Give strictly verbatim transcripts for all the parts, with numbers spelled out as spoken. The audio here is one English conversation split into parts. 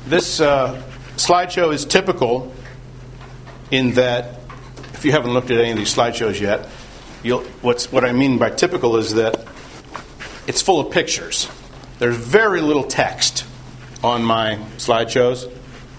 This uh, slideshow is typical in that, if you haven't looked at any of these slideshows yet, you'll, what's, what I mean by typical is that it's full of pictures. There's very little text on my slideshows.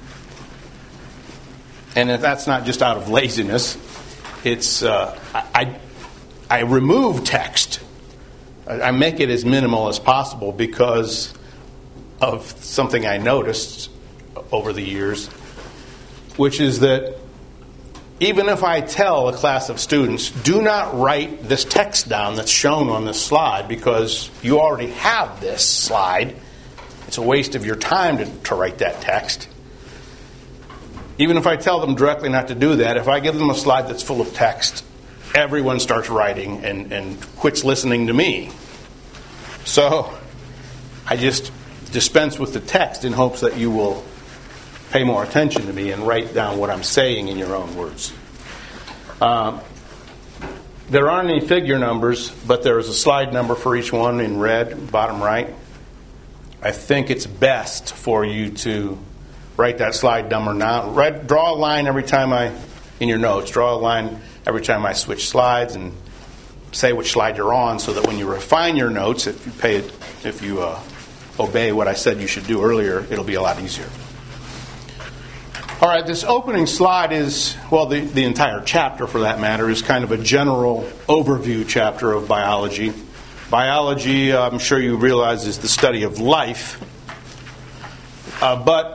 And if that's not just out of laziness, it's uh, I, I remove text. I, I make it as minimal as possible because of something I noticed over the years, which is that even if I tell a class of students, do not write this text down that's shown on this slide because you already have this slide, it's a waste of your time to, to write that text. Even if I tell them directly not to do that, if I give them a slide that's full of text, everyone starts writing and, and quits listening to me. So I just dispense with the text in hopes that you will pay more attention to me and write down what I'm saying in your own words. Um, there aren't any figure numbers, but there is a slide number for each one in red, bottom right. I think it's best for you to write that slide number now. Write, draw a line every time I, in your notes, draw a line every time I switch slides and say which slide you're on so that when you refine your notes, if you pay it, if you uh, obey what I said you should do earlier, it'll be a lot easier. All right, this opening slide is, well, the, the entire chapter for that matter, is kind of a general overview chapter of biology. Biology, I'm sure you realize, is the study of life. Uh, but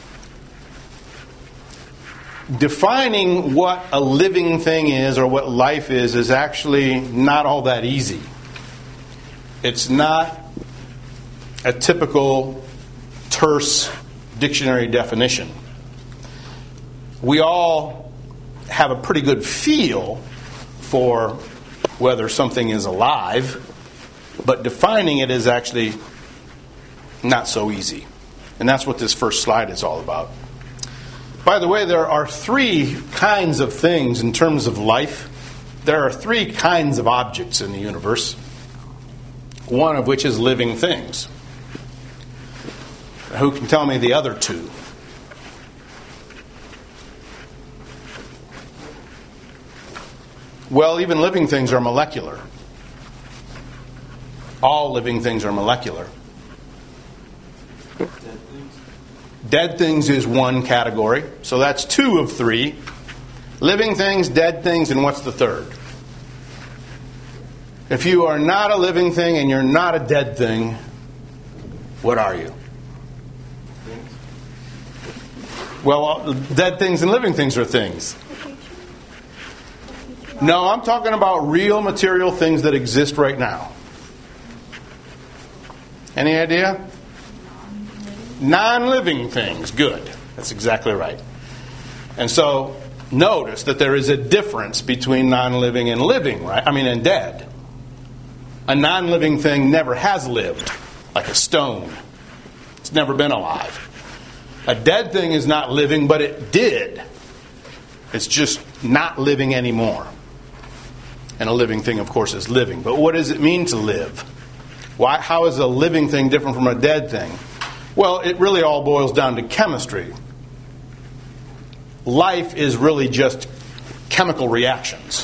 defining what a living thing is or what life is is actually not all that easy. It's not a typical terse dictionary definition. We all have a pretty good feel for whether something is alive, but defining it is actually not so easy. And that's what this first slide is all about. By the way, there are three kinds of things in terms of life. There are three kinds of objects in the universe, one of which is living things. Who can tell me the other two? Well, even living things are molecular. All living things are molecular. Dead things is one category, so that's two of three. Living things, dead things, and what's the third? If you are not a living thing and you're not a dead thing, what are you? Well, dead things and living things are things. No, I'm talking about real material things that exist right now. Any idea? Non-living things. Good. That's exactly right. And so, notice that there is a difference between non-living and living, right? I mean, and dead. A non-living thing never has lived, like a stone. It's never been alive. A dead thing is not living, but it did. It's just not living anymore. And a living thing, of course, is living. But what does it mean to live? Why? How is a living thing different from a dead thing? Well, it really all boils down to chemistry. Life is really just chemical reactions.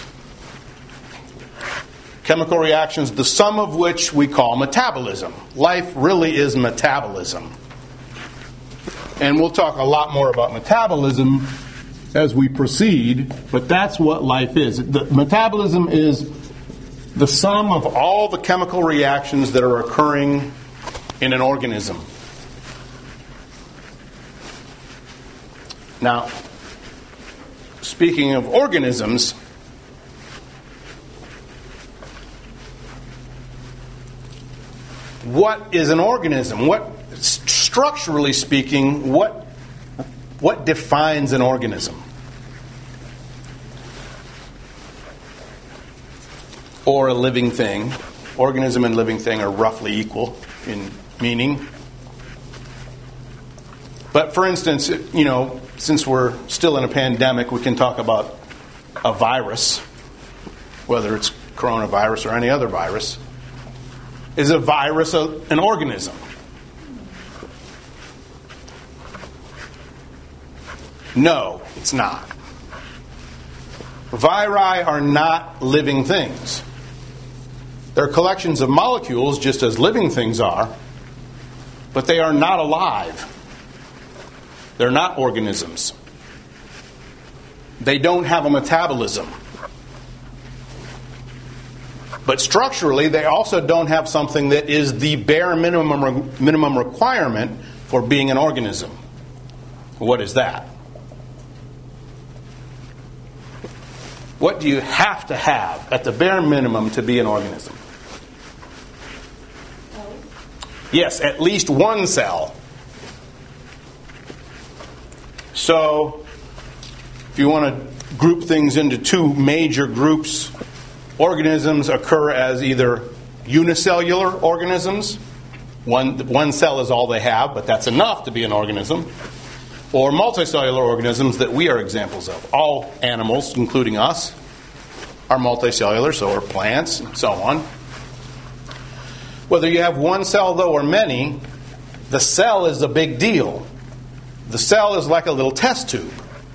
Chemical reactions, the sum of which we call metabolism. Life really is metabolism. And we'll talk a lot more about metabolism as we proceed, but that's what life is. The metabolism is the sum of all the chemical reactions that are occurring in an organism. Now, speaking of organisms, what is an organism? What, structurally speaking, what what defines an organism? Or a living thing. Organism and living thing are roughly equal in meaning. But for instance, you know, since we're still in a pandemic, we can talk about a virus, whether it's coronavirus or any other virus. Is a virus a, an organism? No, it's not. Viri are not living things. They're collections of molecules, just as living things are, but they are not alive. They're not organisms. They don't have a metabolism. But structurally, they also don't have something that is the bare minimum minimum requirement for being an organism. What is that? What do you have to have at the bare minimum to be an organism? Yes, at least one cell. So, if you want to group things into two major groups, organisms occur as either unicellular organisms, one, one cell is all they have, but that's enough to be an organism, or multicellular organisms that we are examples of. All animals, including us, are multicellular, so are plants, and so on. Whether you have one cell, though, or many, the cell is a big deal. The cell is like a little test tube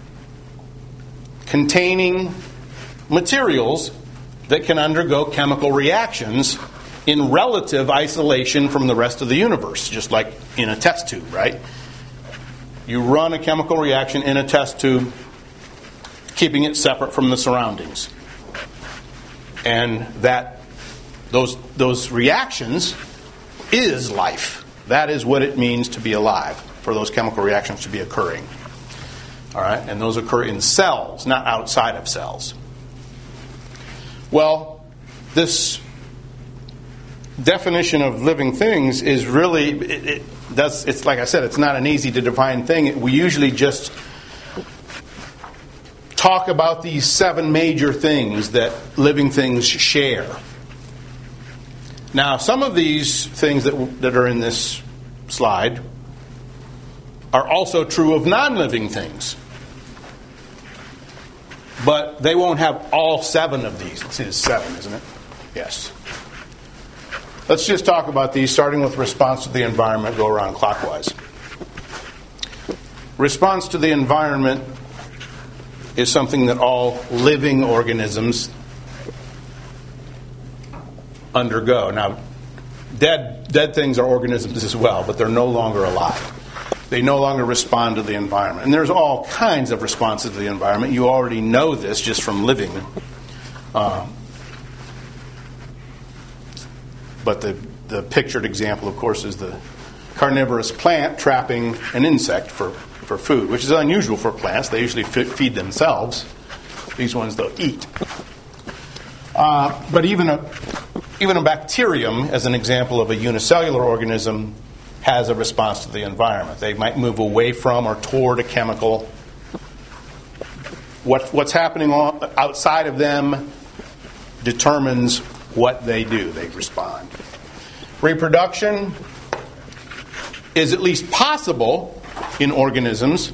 containing materials that can undergo chemical reactions in relative isolation from the rest of the universe, just like in a test tube, right? You run a chemical reaction in a test tube, keeping it separate from the surroundings. And that those those reactions is life. That is what it means to be alive, for those chemical reactions to be occurring. All right? And those occur in cells, not outside of cells. Well, this definition of living things is really, it, it does, it's like I said, it's not an easy to define thing. We usually just talk about these seven major things that living things share. Now, some of these things that that are in this slide are also true of non-living things. But they won't have all seven of these. Let's see, it's seven, isn't it? Yes. Let's just talk about these, starting with response to the environment, go around clockwise. Response to the environment is something that all living organisms undergo. Now, dead dead things are organisms as well, but they're no longer alive. They no longer respond to the environment. And there's all kinds of responses to the environment. You already know this just from living. Um, but the, the pictured example, of course, is the carnivorous plant trapping an insect for, for food, which is unusual for plants. They usually f- feed themselves. These ones they'll eat. Uh, but even a, even a bacterium, as an example of a unicellular organism, has a response to the environment. They might move away from or toward a chemical. What, what's happening on, outside of them determines what they do. They respond. Reproduction is at least possible in organisms.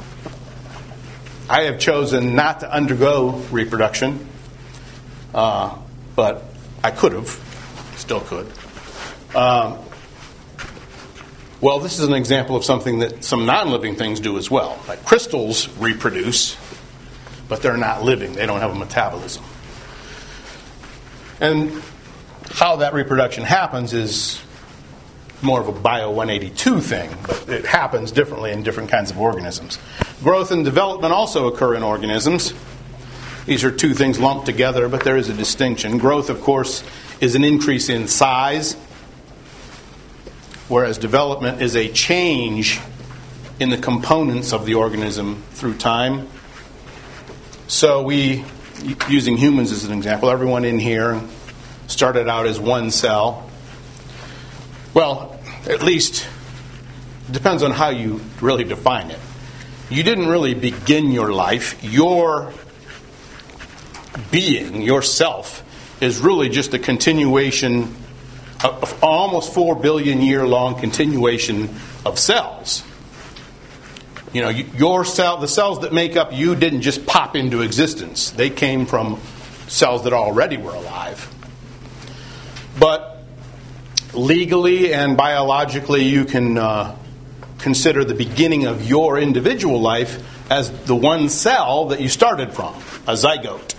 I have chosen not to undergo reproduction, uh, but I could have, still could. Um, Well, this is an example of something that some non-living things do as well. Like crystals reproduce, but they're not living. They don't have a metabolism. And how that reproduction happens is more of a bio one eighty-two thing, but it happens differently in different kinds of organisms. Growth and development also occur in organisms. These are two things lumped together, but there is a distinction. Growth, of course, is an increase in size, whereas development is a change in the components of the organism through time. So we, using humans as an example, everyone in here started out as one cell. Well, at least, it depends on how you really define it. You didn't really begin your life. Your being, yourself, is really just a continuation, a almost four billion year long continuation of cells. You know, your cell, the cells that make up you didn't just pop into existence. They came from cells that already were alive. But legally and biologically, you can uh, consider the beginning of your individual life as the one cell that you started from, a zygote.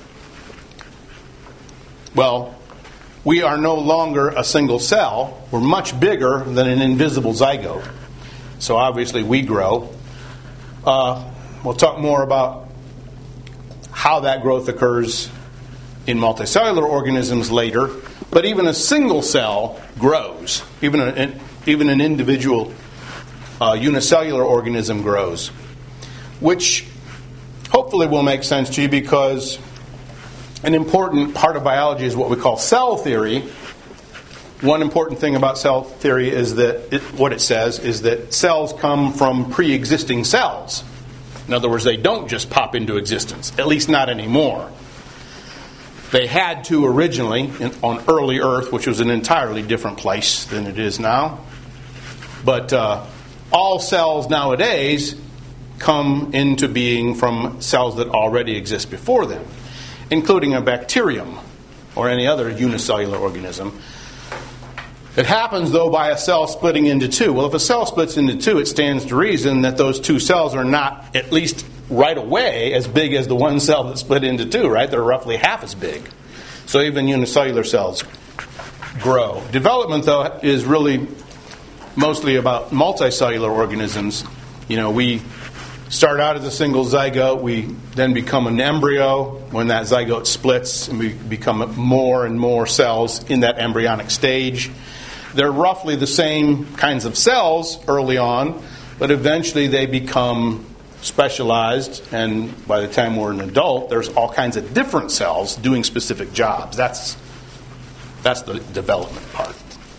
Well, we are no longer a single cell. We're much bigger than an invisible zygote. So obviously we grow. Uh, we'll talk more about how that growth occurs in multicellular organisms later. But even a single cell grows. Even an, even an individual uh, unicellular organism grows. Which hopefully will make sense to you, because an important part of biology is what we call cell theory. One important thing about cell theory is that it, what it says is that cells come from pre-existing cells. In other words, they don't just pop into existence, at least not anymore. They had to originally in, on early Earth, which was an entirely different place than it is now. But uh, all cells nowadays come into being from cells that already exist before them, including a bacterium or any other unicellular organism. It happens, though, by a cell splitting into two. Well, if a cell splits into two, it stands to reason that those two cells are not, at least right away, as big as the one cell that split into two, right? They're roughly half as big. So even unicellular cells grow. Development, though, is really mostly about multicellular organisms. You know, we start out as a single zygote. We then become an embryo. When that zygote splits, and we become more and more cells in that embryonic stage. They're roughly the same kinds of cells early on, but eventually they become specialized, and by the time we're an adult, there's all kinds of different cells doing specific jobs. That's that's the development part.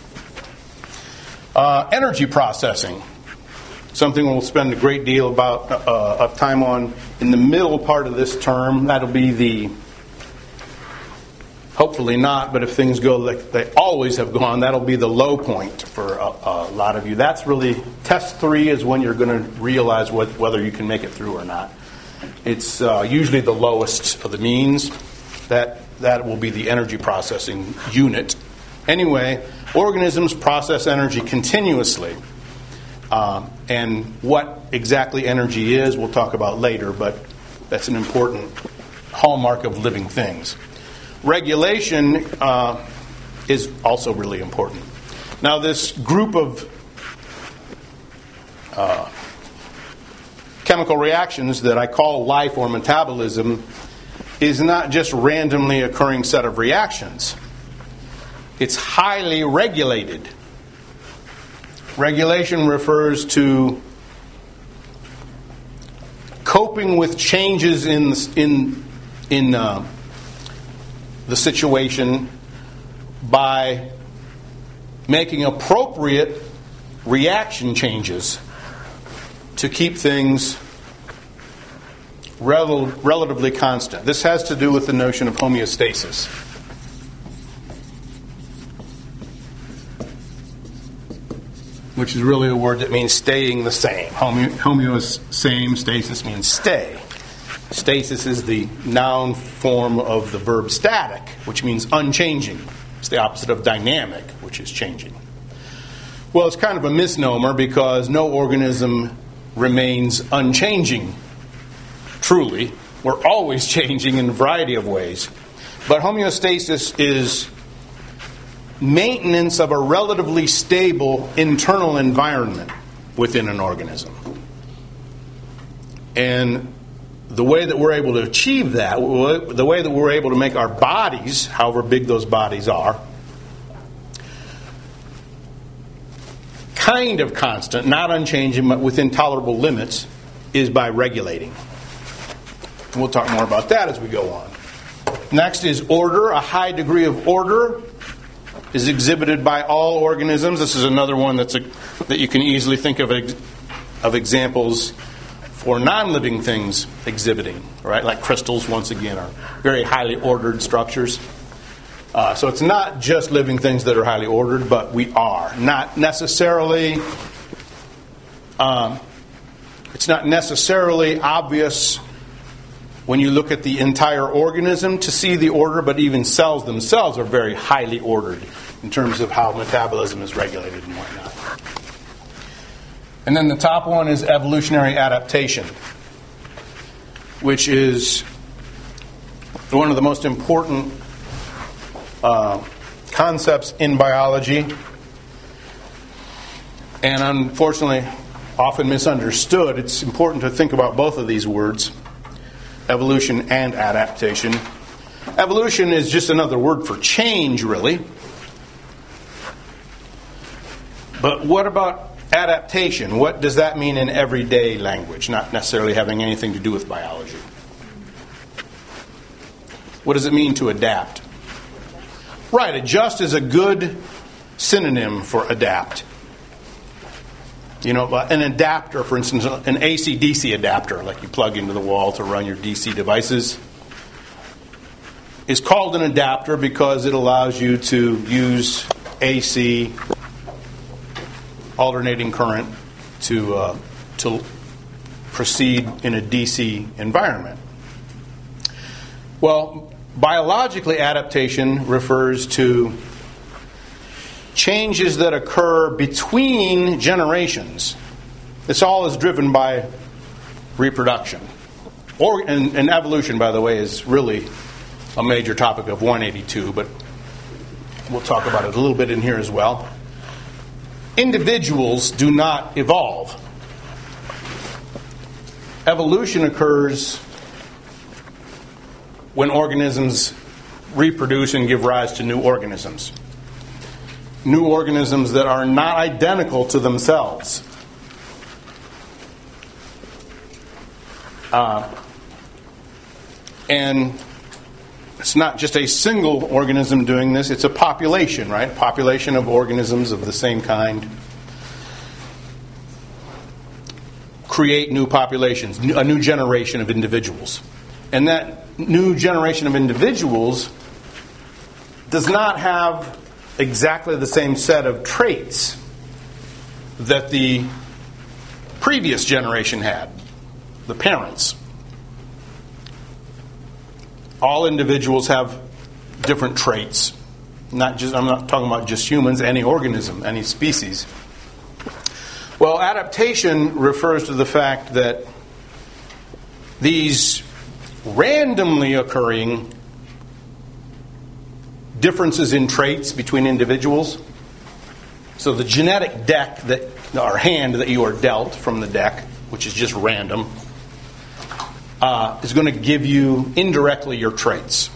Uh, energy processing, something we'll spend a great deal about uh, of time on in the middle part of this term. That'll be the, hopefully not, but if things go like they always have gone, that'll be the low point for a, a lot of you. That's really, test three is when you're going to realize what, whether you can make it through or not. It's uh, usually the lowest of the means. That, that will be the energy processing unit. Anyway, organisms process energy continuously. Um, and what exactly energy is, we'll talk about later, but that's an important hallmark of living things. Regulation uh, is also really important. Now, this group of uh, chemical reactions that I call life or metabolism is not just a randomly occurring set of reactions. It's highly regulated. Regulation refers to coping with changes in in in uh, the situation by making appropriate reaction changes to keep things rel- relatively constant. This has to do with the notion of homeostasis. Which is really a word that means staying the same. Homeo, homeo is same, stasis means stay. Stasis is the noun form of the verb static, which means unchanging. It's the opposite of dynamic, which is changing. Well, it's kind of a misnomer because no organism remains unchanging. Truly, we're always changing in a variety of ways. But homeostasis is maintenance of a relatively stable internal environment within an organism. And the way that we're able to achieve that, the way that we're able to make our bodies, however big those bodies are, kind of constant, not unchanging, but within tolerable limits, is by regulating. And we'll talk more about that as we go on. Next is order. A high degree of order is exhibited by all organisms. This is another one that's a, that you can easily think of ex, of examples for non-living things exhibiting, right? Like crystals, once again, are very highly ordered structures. Uh, so it's not just living things that are highly ordered, but we are. Not necessarily, um, it's not necessarily obvious when you look at the entire organism to see the order, but even cells themselves are very highly ordered in terms of how metabolism is regulated and whatnot. And then the top one is evolutionary adaptation, which is one of the most important uh, concepts in biology, and unfortunately often misunderstood. It's important to think about both of these words, evolution and adaptation. Evolution is just another word for change, really. But what about adaptation? What does that mean in everyday language, not necessarily having anything to do with biology? What does it mean to adapt? Right, adjust is a good synonym for adapt. You know, an adapter, for instance, an A C D C adapter, like you plug into the wall to run your D C devices, is called an adapter because it allows you to use A C, alternating current, to uh, to proceed in a D C environment. Well, biologically, adaptation refers to changes that occur between generations. This all is driven by reproduction. Or, and, and evolution, by the way, is really a major topic of one eighty-two, but we'll talk about it a little bit in here as well. Individuals do not evolve. Evolution occurs when organisms reproduce and give rise to new organisms. New organisms that are not identical to themselves. Uh, and it's not just a single organism doing this, it's a population, right? Population of organisms of the same kind create new populations, a new generation of individuals. And that new generation of individuals does not have exactly the same set of traits that the previous generation had, the parents. All individuals have different traits. Not just, I'm not talking about just humans, any organism, any species. Well, adaptation refers to the fact that these randomly occurring differences in traits between individuals. So the genetic deck that, or hand that you are dealt from the deck, which is just random, uh, is going to give you indirectly your traits.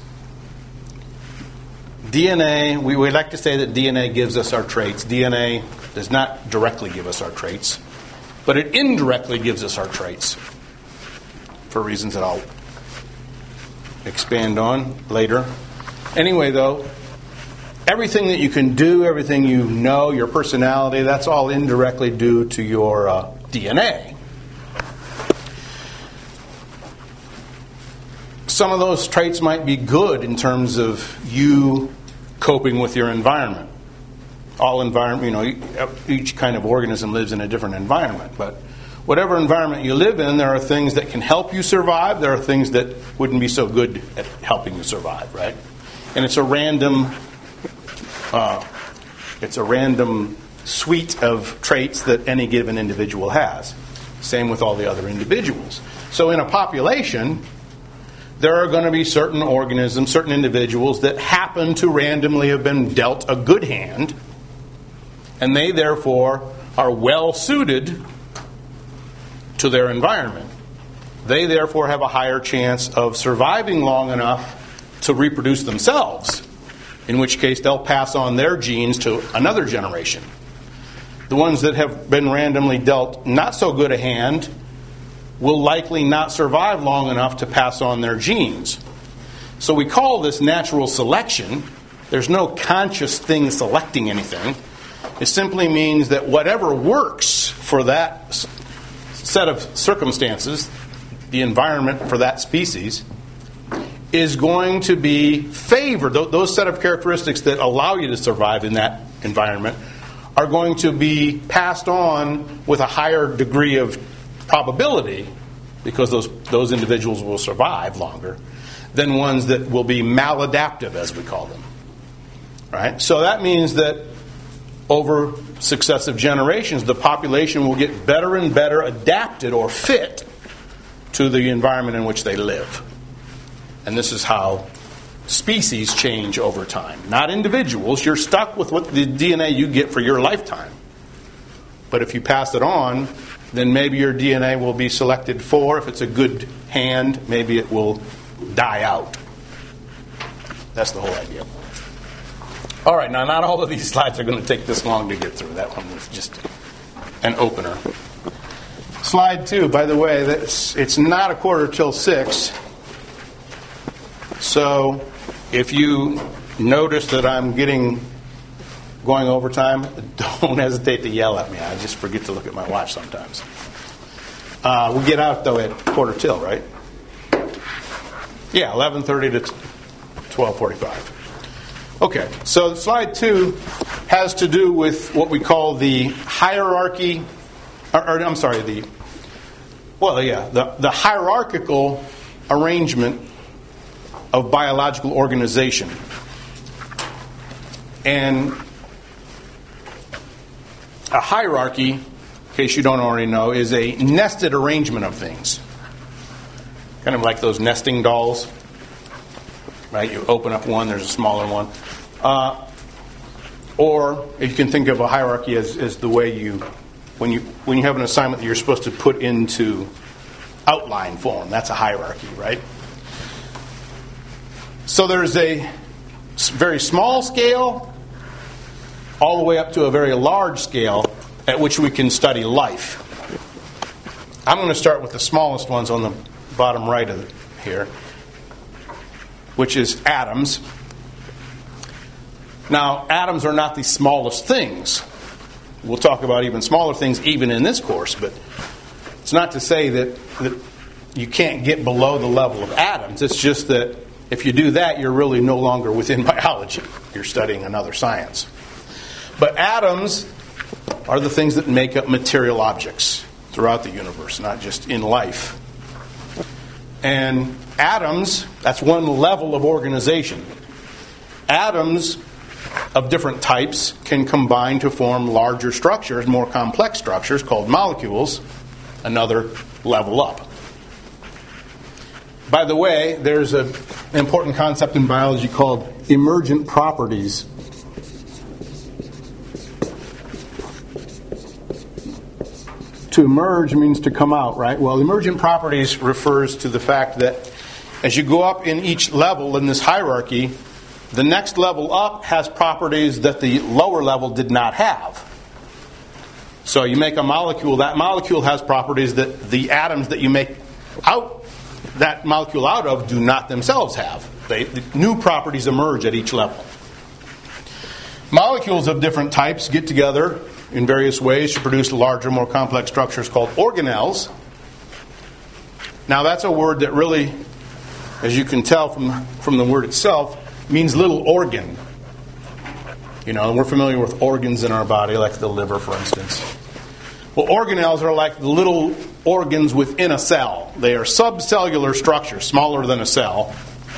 D N A, we, we like to say that D N A gives us our traits. D N A does not directly give us our traits, but it indirectly gives us our traits for reasons that I'll expand on later. Anyway, though, everything that you can do, everything you know, your personality, that's all indirectly due to your uh, D N A. Some of those traits might be good in terms of you coping with your environment. All environment, you know, each kind of organism lives in a different environment, but whatever environment you live in, there are things that can help you survive. There are things that wouldn't be so good at helping you survive, right? And it's a random, uh, it's a random suite of traits that any given individual has. Same with all the other individuals. So in a population, there are going to be certain organisms, certain individuals that happen to randomly have been dealt a good hand, and they therefore are well suited to their environment. They therefore have a higher chance of surviving long enough to reproduce themselves, in which case they'll pass on their genes to another generation. The ones that have been randomly dealt not so good a hand will likely not survive long enough to pass on their genes. So we call this natural selection. There's no conscious thing selecting anything. It simply means that whatever works for that set of circumstances, the environment for that species, is going to be favored. Those set of characteristics that allow you to survive in that environment are going to be passed on with a higher degree of probability, because those those individuals will survive longer, than ones that will be maladaptive, as we call them. Right? So that means that over successive generations, the population will get better and better adapted or fit to the environment in which they live. And this is how species change over time. Not individuals. You're stuck with what the D N A you get for your lifetime. But if you pass it on, then maybe your D N A will be selected for. If it's a good hand, maybe it will die out. That's the whole idea. All right, now not all of these slides are going to take this long to get through. That one was just an opener. Slide two, by the way, that's, it's not a quarter till six. So if you notice that I'm getting going over time, don't hesitate to yell at me. I just forget to look at my watch sometimes. Uh, we'll get out, though, at quarter till, right? Yeah, eleven thirty to twelve forty-five. Okay, so slide two has to do with what we call the hierarchy, or, or I'm sorry, the, well, yeah, the, the hierarchical arrangement of biological organization. And a hierarchy, in case you don't already know, is a nested arrangement of things. Kind of like those nesting dolls. Right? You open up one, there's a smaller one. Uh, or you can think of a hierarchy as, as the way you, when you when you have an assignment that you're supposed to put into outline form. That's a hierarchy, right? So there's a very small scale all the way up to a very large scale at which we can study life. I'm going to start with the smallest ones on the bottom right of it here, which is atoms. Now, atoms are not the smallest things. We'll talk about even smaller things even in this course, but it's not to say that, that you can't get below the level of atoms. It's just that if you do that, you're really no longer within biology. You're studying another science. But atoms are the things that make up material objects throughout the universe, not just in life. And atoms, that's one level of organization. Atoms of different types can combine to form larger structures, more complex structures called molecules, another level up. By the way, there's a, an important concept in biology called emergent properties. To emerge means to come out, right? Well, emergent properties refers to the fact that as you go up in each level in this hierarchy, the next level up has properties that the lower level did not have. So you make a molecule, that molecule has properties that the atoms that you make out that molecule out of do not themselves have. They, the new properties emerge at each level. Molecules of different types get together in various ways to produce larger, more complex structures called organelles. Now that's a word that really, as you can tell from, from the word itself, means little organ. You know, we're familiar with organs in our body, like the liver, for instance. Well, organelles are like the little organs within a cell. They are subcellular structures, smaller than a cell.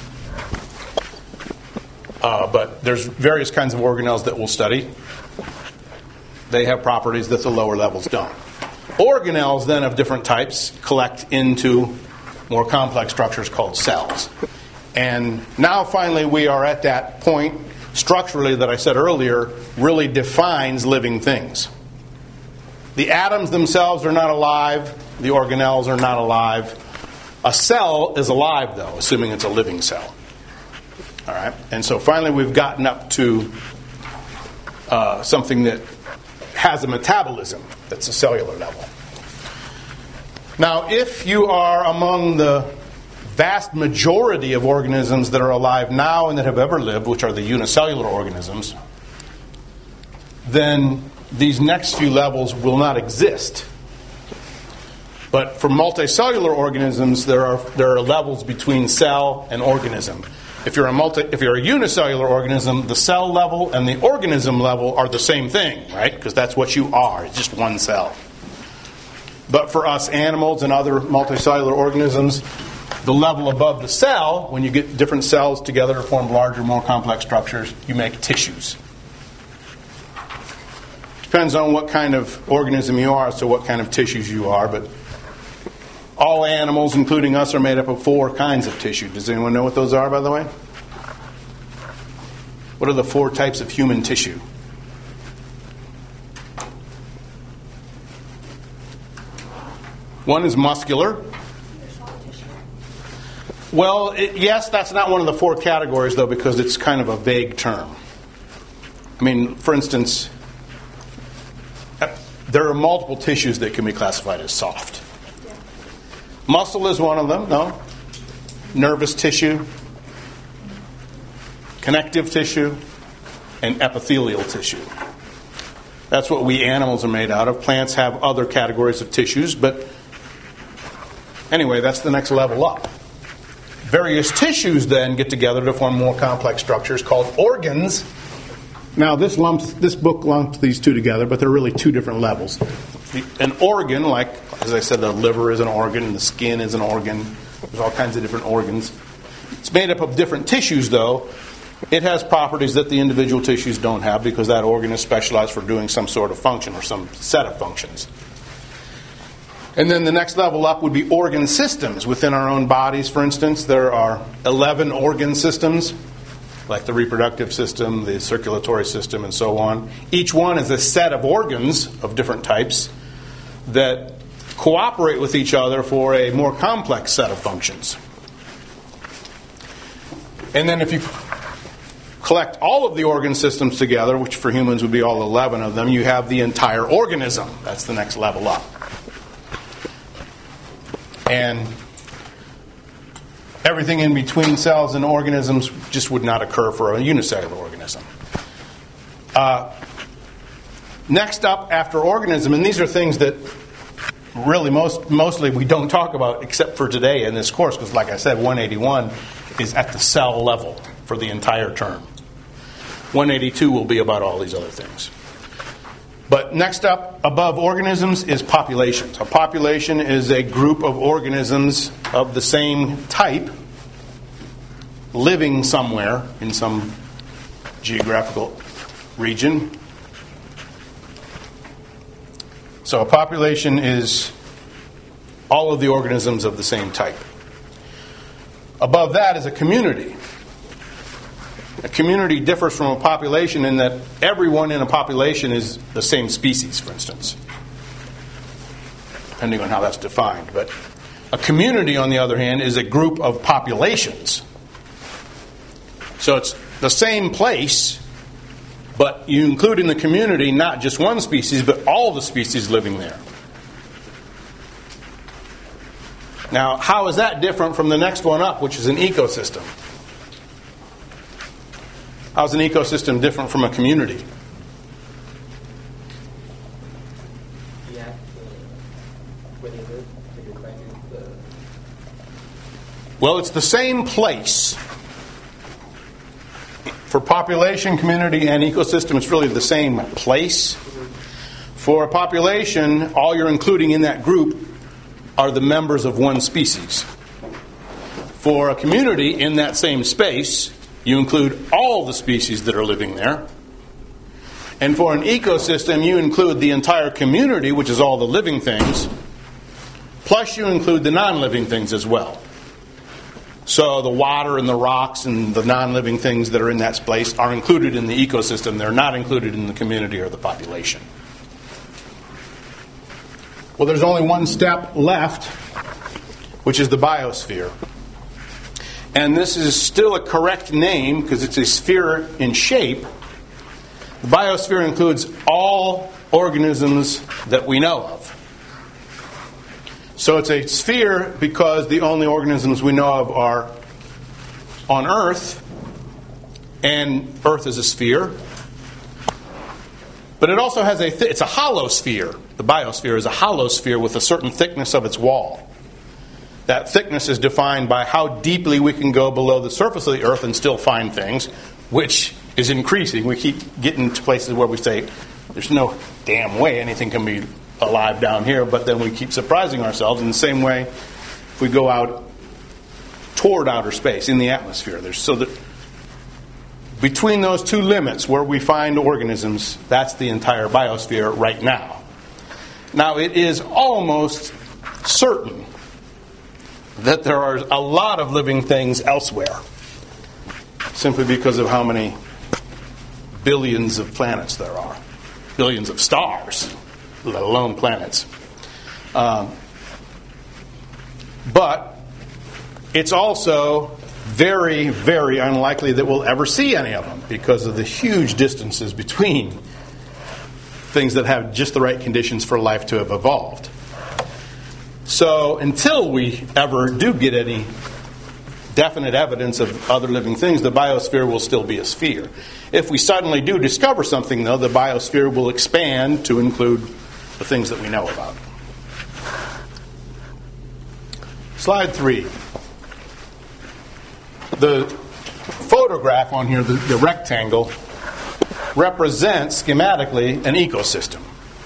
Uh, but there's various kinds of organelles that we'll study. They have properties that the lower levels don't. Organelles, then, of different types collect into more complex structures called cells. And now, finally, we are at that point, structurally, that I said earlier, really defines living things. The atoms themselves are not alive. The organelles are not alive. A cell is alive, though, assuming it's a living cell. All right? And so, finally, we've gotten up to uh, something that has a metabolism that's a cellular level. Now, if you are among the vast majority of organisms that are alive now and that have ever lived, which are the unicellular organisms, then these next few levels will not exist. But for multicellular organisms, there are there are levels between cell and organism. If you're a multi, if you're a unicellular organism, the cell level and the organism level are the same thing, right? Because that's what you are. It's just one cell. But for us animals and other multicellular organisms, the level above the cell, when you get different cells together to form larger, more complex structures, you make tissues. Depends on what kind of organism you are, so what kind of tissues you are. But all animals, including us, are made up of four kinds of tissue. Does anyone know what those are, by the way? What are the four types of human tissue? One is muscular. Well, it, yes, that's not one of the four categories, though, because it's kind of a vague term. I mean, for instance, there are multiple tissues that can be classified as soft. Yeah. Muscle is one of them, no? Nervous tissue, connective tissue, and epithelial tissue. That's what we animals are made out of. Plants have other categories of tissues, but anyway, that's the next level up. Various tissues then get together to form more complex structures called organs. Now, this lumps, this book lumps these two together, but they're really two different levels. An organ, like, as I said, the liver is an organ, and the skin is an organ. There's all kinds of different organs. It's made up of different tissues, though. It has properties that the individual tissues don't have because that organ is specialized for doing some sort of function or some set of functions. And then the next level up would be organ systems. Within our own bodies, for instance, there are eleven organ systems, like the reproductive system, the circulatory system, and so on. Each one is a set of organs of different types that cooperate with each other for a more complex set of functions. And then if you collect all of the organ systems together, which for humans would be all eleven of them, you have the entire organism. That's the next level up. And everything in between cells and organisms just would not occur for a unicellular organism. Uh, next up after organism, and these are things that really most mostly we don't talk about except for today in this course, because like I said, one eighty-one is at the cell level for the entire term. one eighty-two will be about all these other things. But next up above organisms is populations. A population is a group of organisms of the same type living somewhere in some geographical region. So a population is all of the organisms of the same type. Above that is a community. A community differs from a population in that everyone in a population is the same species, for instance, depending on how that's defined. But a community, on the other hand, is a group of populations. So it's the same place, but you include in the community not just one species, but all the species living there. Now, how is that different from the next one up, which is an ecosystem? How's an ecosystem different from a community? Yeah, where they live, like your climate, the... Well, it's the same place. For population, community, and ecosystem, it's really the same place. For a population, all you're including in that group are the members of one species. For a community in that same space, you include all the species that are living there. And for an ecosystem, you include the entire community, which is all the living things, plus you include the non-living things as well. So the water and the rocks and the non-living things that are in that place are included in the ecosystem. They're not included in the community or the population. Well, there's only one step left, which is the biosphere. And this is still a correct name because it's a sphere in shape. The biosphere includes all organisms that we know of. So it's a sphere because the only organisms we know of are on Earth, and Earth is a sphere. But it also has a th- it's a hollow sphere. The biosphere is a hollow sphere with a certain thickness of its wall. That thickness is defined by how deeply we can go below the surface of the Earth and still find things, which is increasing. We keep getting to places where we say, there's no damn way anything can be alive down here, but then we keep surprising ourselves. In the same way, if we go out toward outer space, in the atmosphere, there's so that Between those two limits where we find organisms, that's the entire biosphere right now. Now, it is almost certain that there are a lot of living things elsewhere, simply because of how many billions of planets there are, billions of stars, let alone planets. Um, but it's also very, very unlikely that we'll ever see any of them because of the huge distances between things that have just the right conditions for life to have evolved. So until we ever do get any definite evidence of other living things, the biosphere will still be a sphere. If we suddenly do discover something, though, the biosphere will expand to include the things that we know about. Slide three. The photograph on here, the, the rectangle, represents schematically an ecosystem.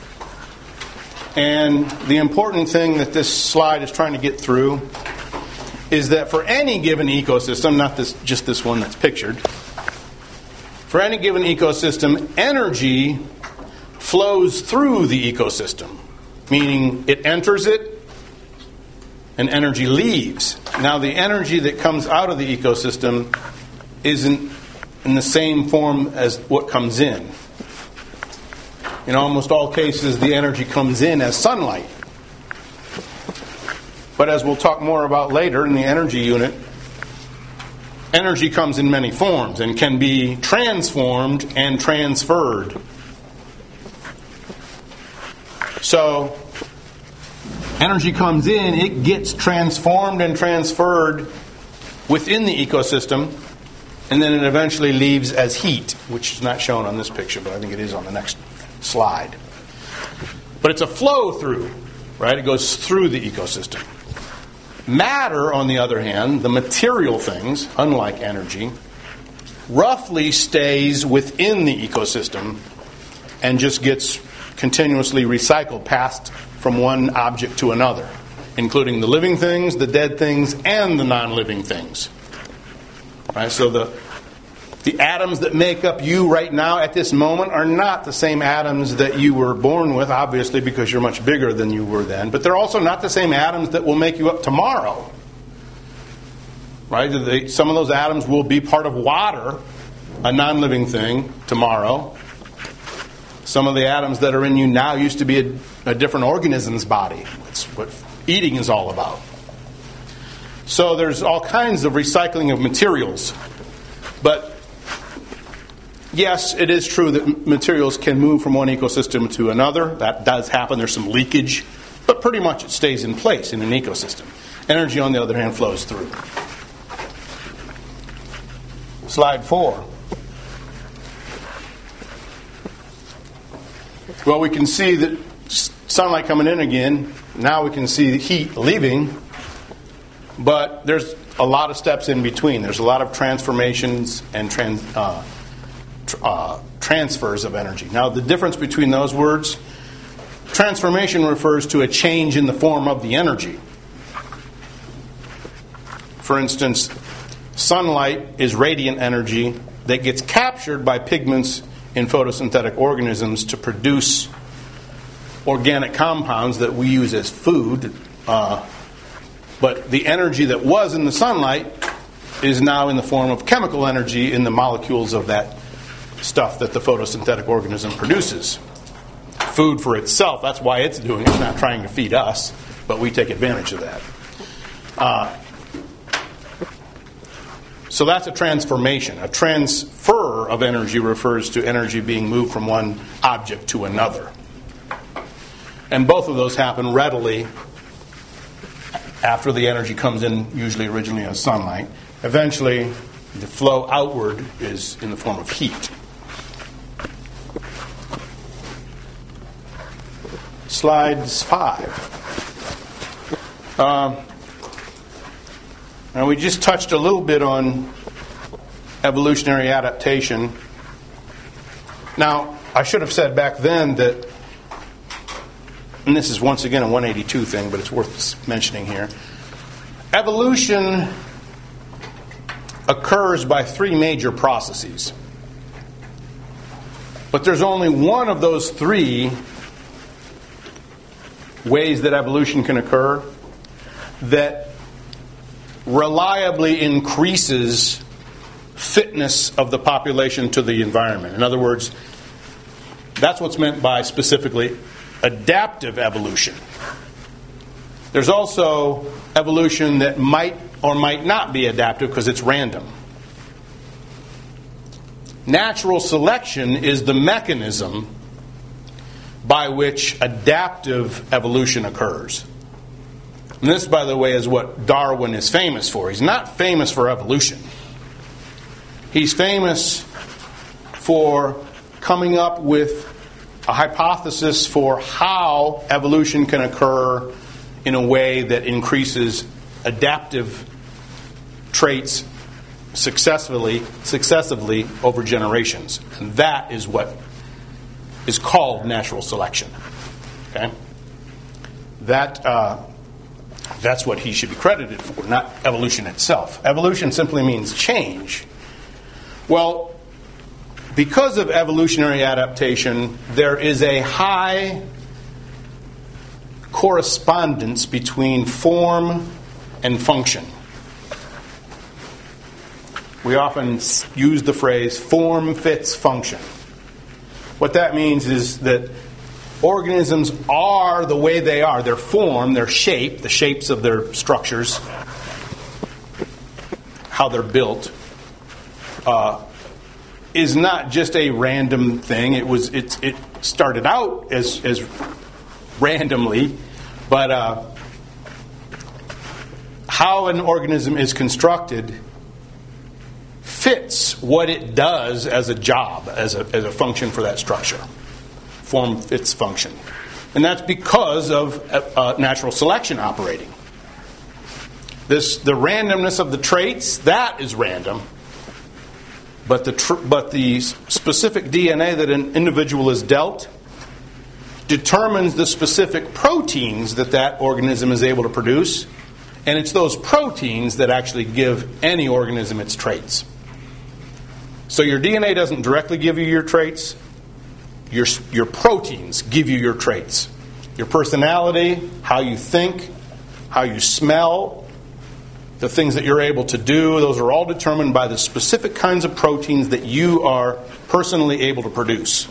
And the important thing that this slide is trying to get through is that for any given ecosystem, not this, just this one that's pictured, for any given ecosystem, energy flows through the ecosystem, meaning it enters it and energy leaves. Now, the energy that comes out of the ecosystem isn't in the same form as what comes in. In almost all cases, the energy comes in as sunlight. But as we'll talk more about later in the energy unit, energy comes in many forms and can be transformed and transferred. So, energy comes in, it gets transformed and transferred within the ecosystem, and then it eventually leaves as heat, which is not shown on this picture, but I think it is on the next slide. But it's a flow through, right? It goes through the ecosystem. Matter, on the other hand, the material things, unlike energy, roughly stays within the ecosystem and just gets continuously recycled, passed from one object to another, including the living things, the dead things, and the non-living things. Right? So the the atoms that make up you right now at this moment are not the same atoms that you were born with, obviously, because you're much bigger than you were then. But they're also not the same atoms that will make you up tomorrow. Right? They, some of those atoms will be part of water, a non-living thing, tomorrow. Some of the atoms that are in you now used to be a, a different organism's body. That's what eating is all about. So there's all kinds of recycling of materials. But yes, it is true that materials can move from one ecosystem to another. That does happen. There's some leakage. But pretty much it stays in place in an ecosystem. Energy, on the other hand, flows through. Slide four. Well, we can see that sunlight coming in again. Now we can see the heat leaving. But there's a lot of steps in between. There's a lot of transformations and trans, uh, tr- uh, transfers of energy. Now, the difference between those words, transformation refers to a change in the form of the energy. For instance, sunlight is radiant energy that gets captured by pigments in photosynthetic organisms to produce organic compounds that we use as food. Uh, but the energy that was in the sunlight is now in the form of chemical energy in the molecules of that stuff that the photosynthetic organism produces. Food for itself, that's why it's doing it. It's not trying to feed us, but we take advantage of that. Uh, So that's a transformation. A transfer of energy refers to energy being moved from one object to another. And both of those happen readily after the energy comes in, usually originally as sunlight. Eventually, the flow outward is in the form of heat. Slides five. Um, Now, we just touched a little bit on evolutionary adaptation. Now, I should have said back then that, and this is once again a one eighty-two thing, but it's worth mentioning here. Evolution occurs by three major processes. But there's only one of those three ways that evolution can occur that reliably increases fitness of the population to the environment. In other words, that's what's meant by specifically adaptive evolution. There's also evolution that might or might not be adaptive because it's random. Natural selection is the mechanism by which adaptive evolution occurs. And this, by the way, is what Darwin is famous for. He's not famous for evolution. He's famous for coming up with a hypothesis for how evolution can occur in a way that increases adaptive traits successfully, successively over generations. And that is what is called natural selection. Okay? That uh, that's what he should be credited for, not evolution itself. Evolution simply means change. Well, because of evolutionary adaptation, there is a high correspondence between form and function. We often use the phrase form fits function. What that means is that organisms are the way they are. Their form, their shape, the shapes of their structures, how they're built, uh, is not just a random thing. It was it, it started out as, as randomly, but uh, how an organism is constructed fits what it does as a job, as a, as a function for that structure. Form fits function. And that's because of uh, natural selection operating. This, the randomness of the traits, that is random. But the tr- but the specific D N A that an individual is dealt determines the specific proteins that that organism is able to produce. And it's those proteins that actually give any organism its traits. So your D N A doesn't directly give you your traits. Your, your proteins give you your traits. Your personality, how you think, how you smell, the things that you're able to do, those are all determined by the specific kinds of proteins that you are personally able to produce.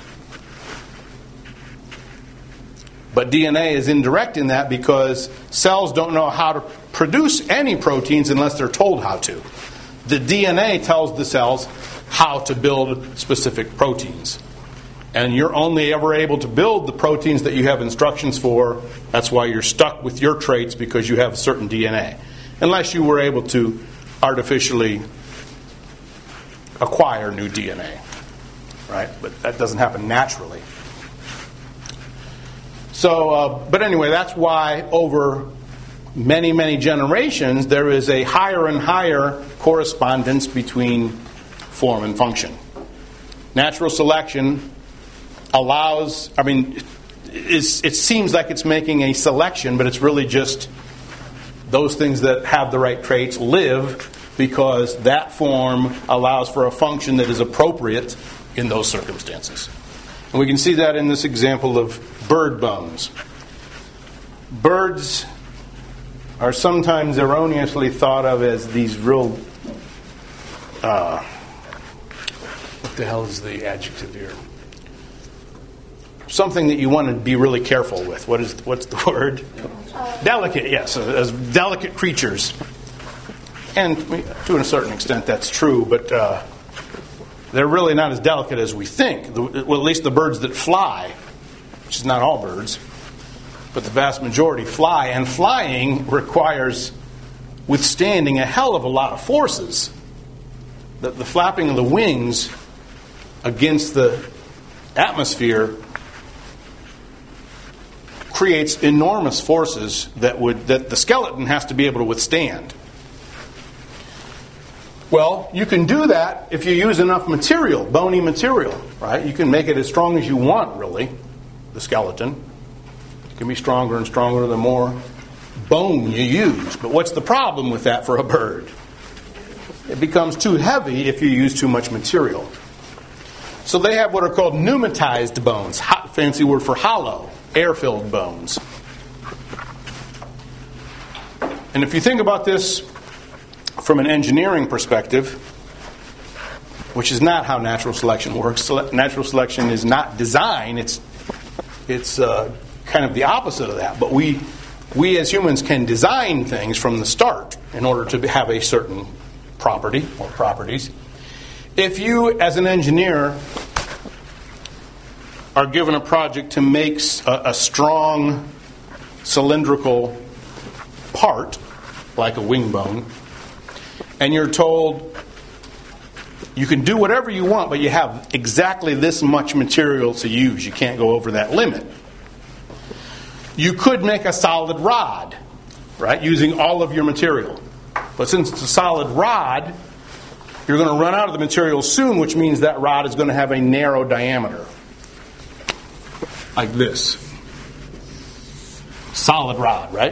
But D N A is indirect in that because cells don't know how to produce any proteins unless they're told how to. The D N A tells the cells how to build specific proteins. And you're only ever able to build the proteins that you have instructions for. That's why you're stuck with your traits, because you have certain D N A. Unless you were able to artificially acquire new D N A. Right? But that doesn't happen naturally. So, uh, but anyway, that's why over many, many generations, there is a higher and higher correspondence between form and function. Natural selection allows, I mean, it's, it seems like it's making a selection, but it's really just those things that have the right traits live because that form allows for a function that is appropriate in those circumstances. And we can see that in this example of bird bones. Birds are sometimes erroneously thought of as these real, uh, what the hell is the adjective here? Something that you want to be really careful with. What is what's the word? Uh, delicate, yes, as delicate creatures. And to a certain extent that's true, but uh, they're really not as delicate as we think. The, well, at least the birds that fly, which is not all birds, but the vast majority fly. And flying requires withstanding a hell of a lot of forces. The, the flapping of the wings against the atmosphere creates enormous forces that would that the skeleton has to be able to withstand. Well, you can do that if you use enough material, bony material, right? You can make it as strong as you want, really, the skeleton. It can be stronger and stronger the more bone you use. But what's the problem with that for a bird? It becomes too heavy if you use too much material. So they have what are called pneumatized bones, hot, fancy word for hollow, air-filled bones. And if you think about this from an engineering perspective, which is not how natural selection works. Sele- natural selection is not design. It's it's uh, kind of the opposite of that. But we we as humans can design things from the start in order to have a certain property or properties. If you, as an engineer, are given a project to make a, a strong cylindrical part, like a wing bone, and you're told you can do whatever you want, but you have exactly this much material to use. You can't go over that limit. You could make a solid rod, right, using all of your material. But since it's a solid rod, you're going to run out of the material soon, which means that rod is going to have a narrow diameter. Like this. Solid rod, right?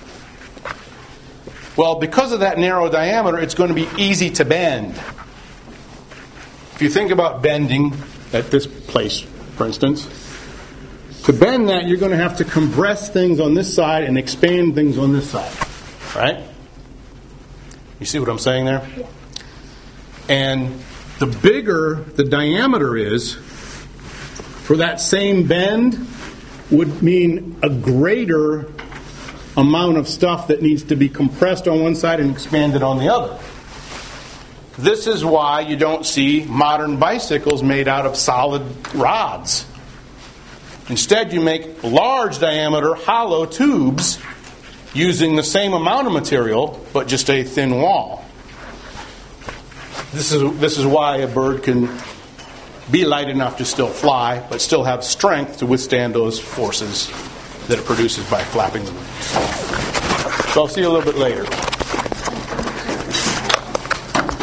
Well, because of that narrow diameter, it's going to be easy to bend. If you think about bending at this place, for instance, to bend that, you're going to have to compress things on this side and expand things on this side. Right? You see what I'm saying there? Yeah. And the bigger the diameter is, for that same bend would mean a greater amount of stuff that needs to be compressed on one side and expanded on the other. This is why you don't see modern bicycles made out of solid rods. Instead, you make large diameter hollow tubes using the same amount of material, but just a thin wall. This is this is why a bird can be light enough to still fly, but still have strength to withstand those forces that it produces by flapping the wings. So I'll see you a little bit later.